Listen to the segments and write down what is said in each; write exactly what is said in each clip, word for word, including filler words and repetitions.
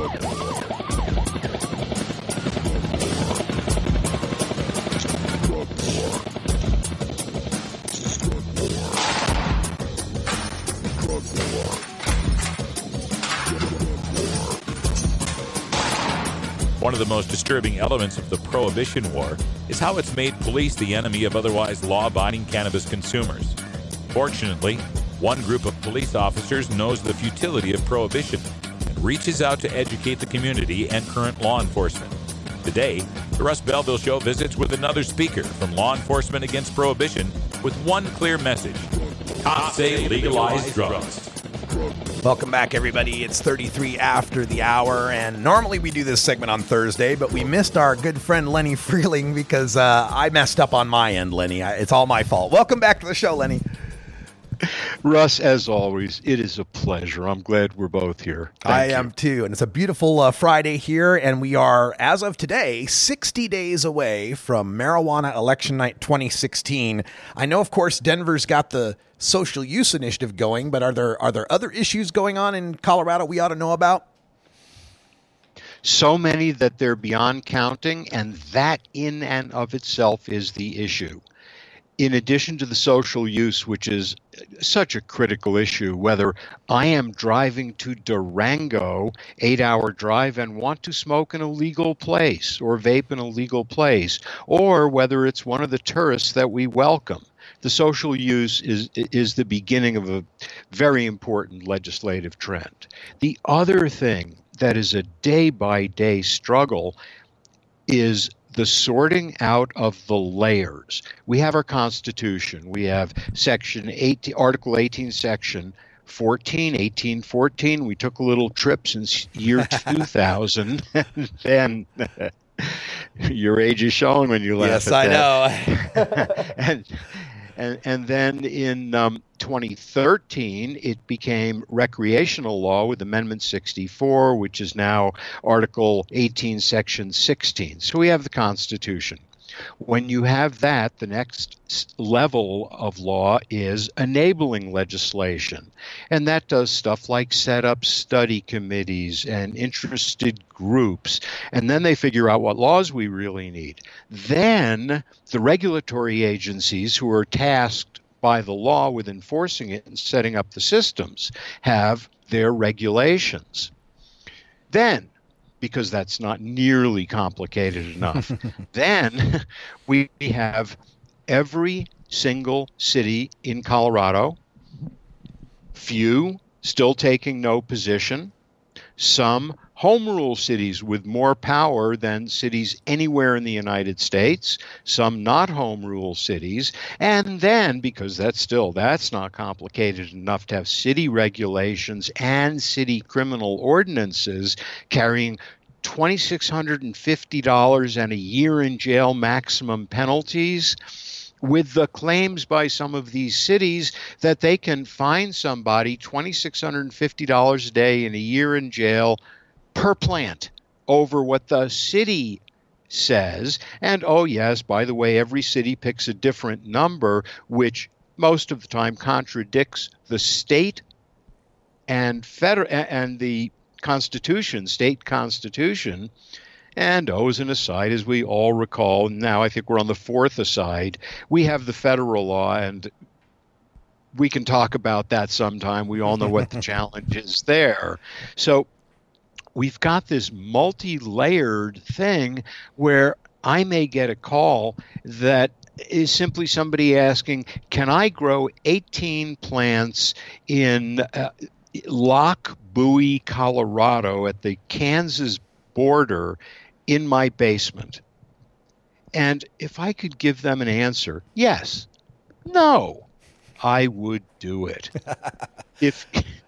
One of the most disturbing elements of the Prohibition War is how it's made police the enemy of otherwise law-abiding cannabis consumers. Fortunately, one group of police officers knows the futility of prohibition and reaches out to educate the community and current law enforcement. Today, the Russ Belville Show visits with another speaker from Law Enforcement Against Prohibition with one clear message: cops say legalize drugs. Welcome back, everybody. It's thirty-three after the hour, and normally we do this segment on Thursday, but we missed our good friend Lenny Freeling because uh, I messed up on my end, Lenny. I, it's all my fault. Welcome back to the show, Lenny. Russ, as always, it is a pleasure. I'm glad we're both here. Thank I you. am too, and it's a beautiful uh, Friday here, and we are, as of today, sixty days away from Marijuana Election Night twenty sixteen. I know, of course, Denver's got the social use initiative going, but are there are there other issues going on in Colorado we ought to know about? So many that they're beyond counting, and that in and of itself is the issue. In addition to the social use, which is such a critical issue, whether I am driving to Durango, eight-hour drive, and want to smoke in a legal place or vape in a legal place, or whether it's one of the tourists that we welcome. The social use is is the beginning of a very important legislative trend. The other thing that is a day-by-day struggle is the sorting out of the layers. We have our Constitution. We have Section eighteen, Article eighteen, Section fourteen, eighteen fourteen. We took a little trip since year two thousand. And then your age is showing when you laugh yes, at that. Yes, I know. and, and and then in um, twenty thirteen, it became recreational law with Amendment sixty-four, which is now Article eighteen, Section sixteen. So we have the Constitution. When you have that, the next level of law is enabling legislation. And that does stuff like set up study committees and interested groups. And then they figure out what laws we really need. Then the regulatory agencies who are tasked by the law with enforcing it and setting up the systems have their regulations. Then, because that's not nearly complicated enough. Then we have every single city in Colorado, few still taking no position, some home rule cities with more power than cities anywhere in the United States, some not home rule cities, and then, because that's still, that's not complicated enough to have city regulations and city criminal ordinances carrying two thousand six hundred fifty dollars and a year in jail maximum penalties, with the claims by some of these cities that they can fine somebody two thousand six hundred fifty dollars a day and a year in jail per plant over what the city says. And, oh, yes, by the way, every city picks a different number, which most of the time contradicts the state and federal and the Constitution, state constitution. And, oh, as an aside, as we all recall, now I think we're on the fourth aside, we have the federal law, and we can talk about that sometime. We all know what the challenge is there. So we've got this multi-layered thing where I may get a call that is simply somebody asking, can I grow eighteen plants in uh, Lock Buoy, Colorado, at the Kansas border in my basement? And if I could give them an answer, yes, no, I would do it. if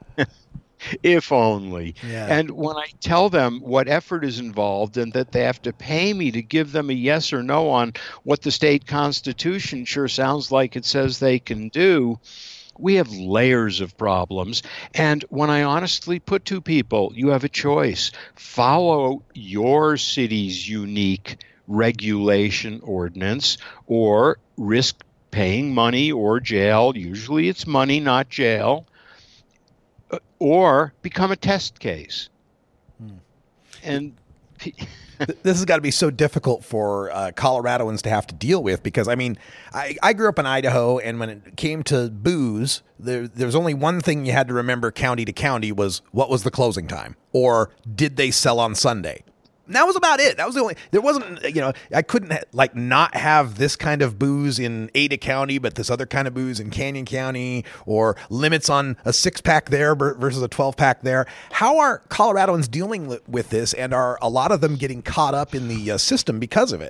if only. Yeah. And when I tell them what effort is involved and that they have to pay me to give them a yes or no on what the state constitution sure sounds like it says they can do, we have layers of problems. And when I honestly put to people, you have a choice. Follow your city's unique regulation ordinance, or risk paying money or jail. Usually it's money, not jail. Or become a test case. Hmm. and this has got to be so difficult for uh, Coloradoans to have to deal with, because I mean, I, I grew up in Idaho, and when it came to booze, there there was only one thing you had to remember county to county was what was the closing time, or did they sell on Sunday? And that was about it. That was the only, there wasn't, you know, I couldn't like not have this kind of booze in Ada County, but this other kind of booze in Canyon County, or limits on a six pack there versus a twelve pack there. How are Coloradoans dealing with this? And are a lot of them getting caught up in the uh, system because of it?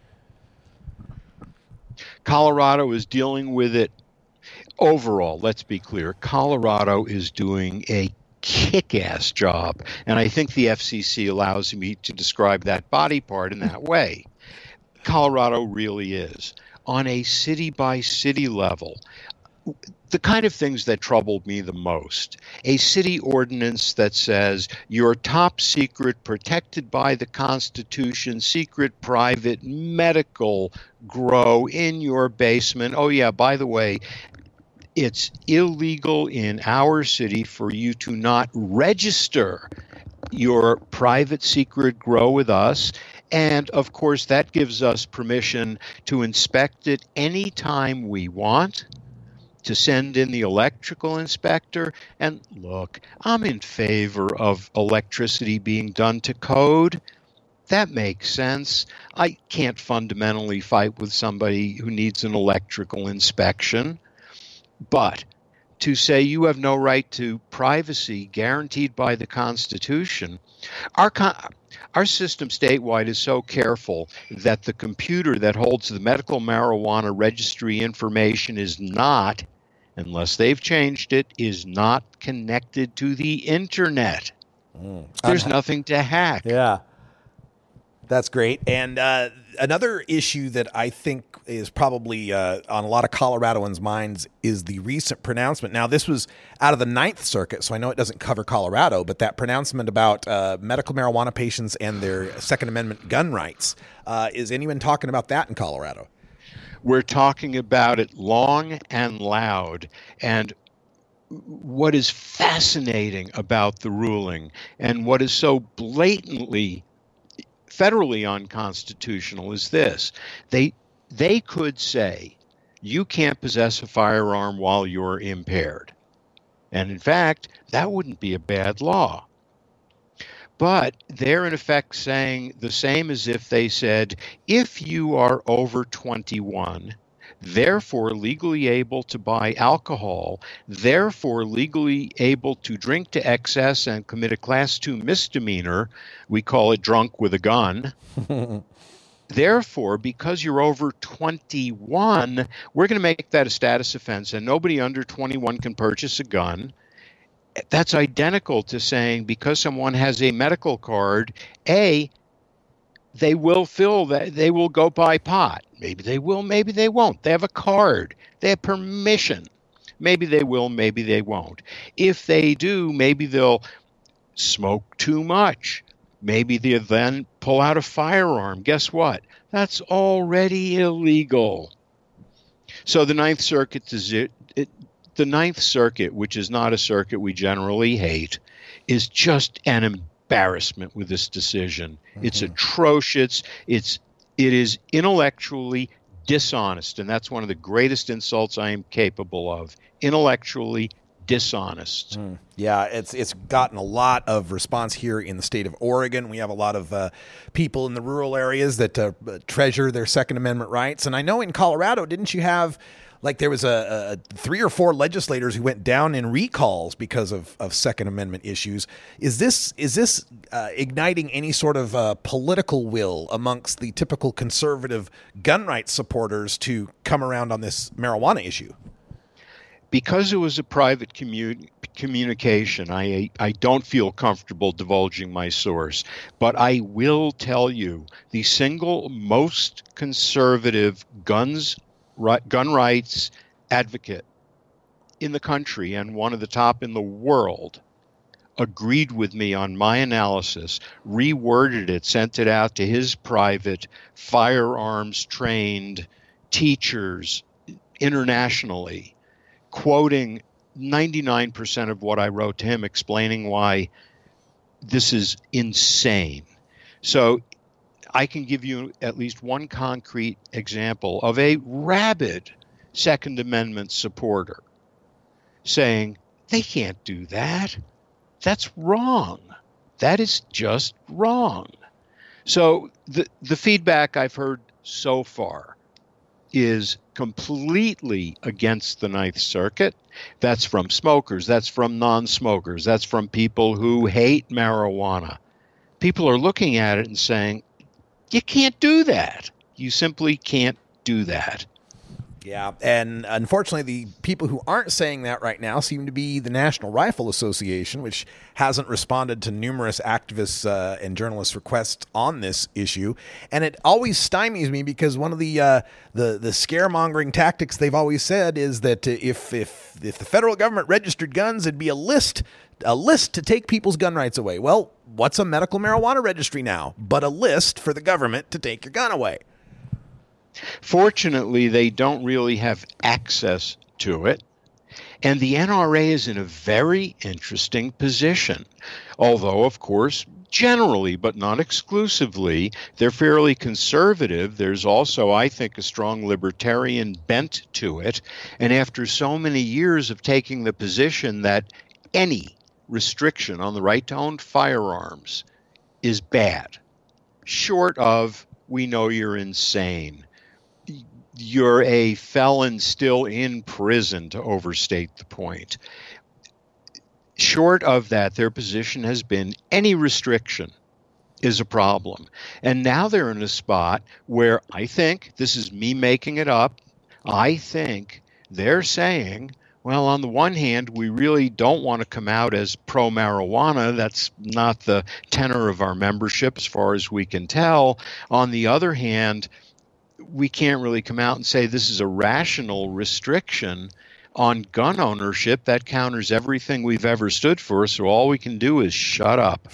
Colorado is dealing with it overall. Let's be clear. Colorado is doing a kick-ass job, and I think the F C C allows me to describe that body part in that way. Colorado really is. On a city-by-city level, the kind of things that troubled me the most, a city ordinance that says your top secret, protected by the Constitution, secret, private, medical grow in your basement. Oh yeah, by the way, it's illegal in our city for you to not register your private secret grow with us. And of course, that gives us permission to inspect it anytime we want, to send in the electrical inspector. And look, I'm in favor of electricity being done to code. That makes sense. I can't fundamentally fight with somebody who needs an electrical inspection. But to say you have no right to privacy guaranteed by the Constitution, our con- our system statewide is so careful that the computer that holds the medical marijuana registry information is not, unless they've changed it, is not connected to the internet. Mm. There's nothing to hack. Yeah. That's great. And uh, another issue that I think is probably uh, on a lot of Coloradoans' minds is the recent pronouncement. Now, this was out of the Ninth Circuit, so I know it doesn't cover Colorado, but that pronouncement about uh, medical marijuana patients and their Second Amendment gun rights. Uh, is anyone talking about that in Colorado? We're talking about it long and loud. And what is fascinating about the ruling, and what is so blatantly federally unconstitutional, is this. They they could say you can't possess a firearm while you're impaired. And in fact, that wouldn't be a bad law. But they're in effect saying the same as if they said, if you are over twenty-one, therefore legally able to buy alcohol, therefore legally able to drink to excess and commit a class two misdemeanor, we call it drunk with a gun. Therefore, because you're over twenty-one, we're going to make that a status offense, and nobody under twenty-one can purchase a gun. That's identical to saying because someone has a medical card, A, they will fill that, they will go buy pot. Maybe they will, maybe they won't. They have a card. They have permission. Maybe they will, maybe they won't. If they do, maybe they'll smoke too much. Maybe they'll then pull out a firearm. Guess what? That's already illegal. So the Ninth Circuit is it, it The Ninth Circuit, which is not a circuit we generally hate, is just an embarrassment with this decision. Mm-hmm. It's atrocious. It's it is intellectually dishonest, and that's one of the greatest insults I am capable of. Intellectually dishonest. Mm. Yeah, it's it's gotten a lot of response here in the state of Oregon. We have a lot of uh, people in the rural areas that uh, treasure their Second Amendment rights, and I know in Colorado, didn't you have? Like there was a, a three or four legislators who went down in recalls because of, of Second Amendment issues. Is this is this uh, igniting any sort of uh, political will amongst the typical conservative gun rights supporters to come around on this marijuana issue? Because it was a private commu- communication, I I don't feel comfortable divulging my source, but I will tell you the single most conservative guns gun rights advocate in the country, and one of the top in the world, agreed with me on my analysis, reworded it, sent it out to his private firearms trained teachers internationally, quoting ninety-nine percent of what I wrote to him, explaining why this is insane. So I can give you at least one concrete example of a rabid Second Amendment supporter saying, they can't do that. That's wrong. That is just wrong. So the the feedback I've heard so far is completely against the Ninth Circuit. That's from smokers. That's from non-smokers. That's from people who hate marijuana. People are looking at it and saying, you can't do that. You simply can't do that. Yeah, and unfortunately, the people who aren't saying that right now seem to be the National Rifle Association, which hasn't responded to numerous activists uh, and journalists' requests on this issue. And it always stymies me because one of the uh, the the scaremongering tactics they've always said is that if if if the federal government registered guns, it'd be a list a list to take people's gun rights away. Well, what's a medical marijuana registry now but a list for the government to take your gun away? Fortunately, they don't really have access to it. And the N R A is in a very interesting position. Although, of course, generally, but not exclusively, they're fairly conservative. There's also, I think, a strong libertarian bent to it. And after so many years of taking the position that any restriction on the right to own firearms is bad, short of, we know you're insane, you're a felon still in prison, to overstate the point. Short of that, their position has been any restriction is a problem. And now they're in a spot where I think, this is me making it up, I think they're saying, well, on the one hand, we really don't want to come out as pro-marijuana. That's not the tenor of our membership as far as we can tell. On the other hand, we can't really come out and say this is a rational restriction on gun ownership. That counters everything we've ever stood for, so all we can do is shut up.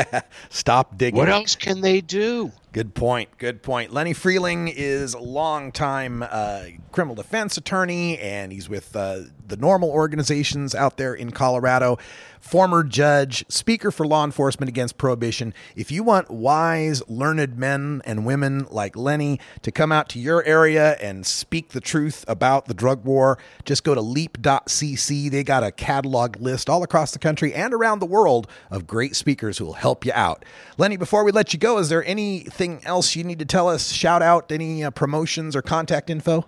Stop digging. What else can they do? Good point. Good point. Lenny Freeling is a longtime uh, criminal defense attorney, and he's with uh, the NORML organizations out there in Colorado. Former judge, speaker for law enforcement against prohibition. If you want wise, learned men and women like Lenny to come out to your area and speak the truth about the drug war, just go to leap dot c c. They got a catalog list all across the country and around the world of great speakers who will help you out. Lenny, before we let you go, is there anything else you need to tell us? Shout out any uh, promotions or contact info?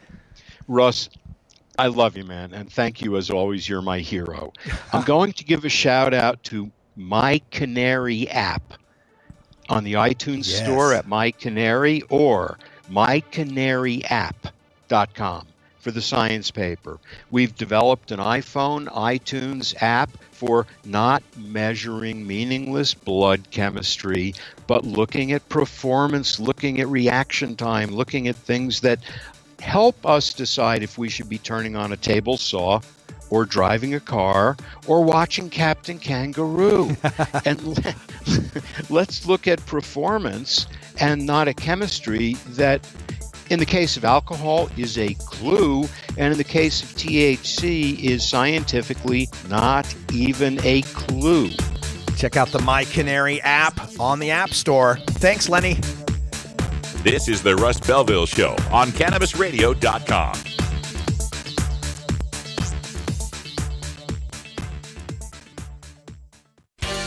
Russ, I love you, man, and thank you as always. You're my hero. I'm going to give a shout out to My Canary app on the iTunes yes. store at My Canary or my canary app dot com for the science paper. We've developed an iPhone iTunes app for not measuring meaningless blood chemistry, but looking at performance, looking at reaction time, looking at things that help us decide if we should be turning on a table saw or driving a car or watching Captain Kangaroo. And let, let's look at performance and not a chemistry that, in the case of alcohol, is a clue, and in the case of T H C is scientifically not even a clue. Check out the My Canary app on the App Store. Thanks, Lenny. This is the Russ Belville Show on Cannabis Radio dot com.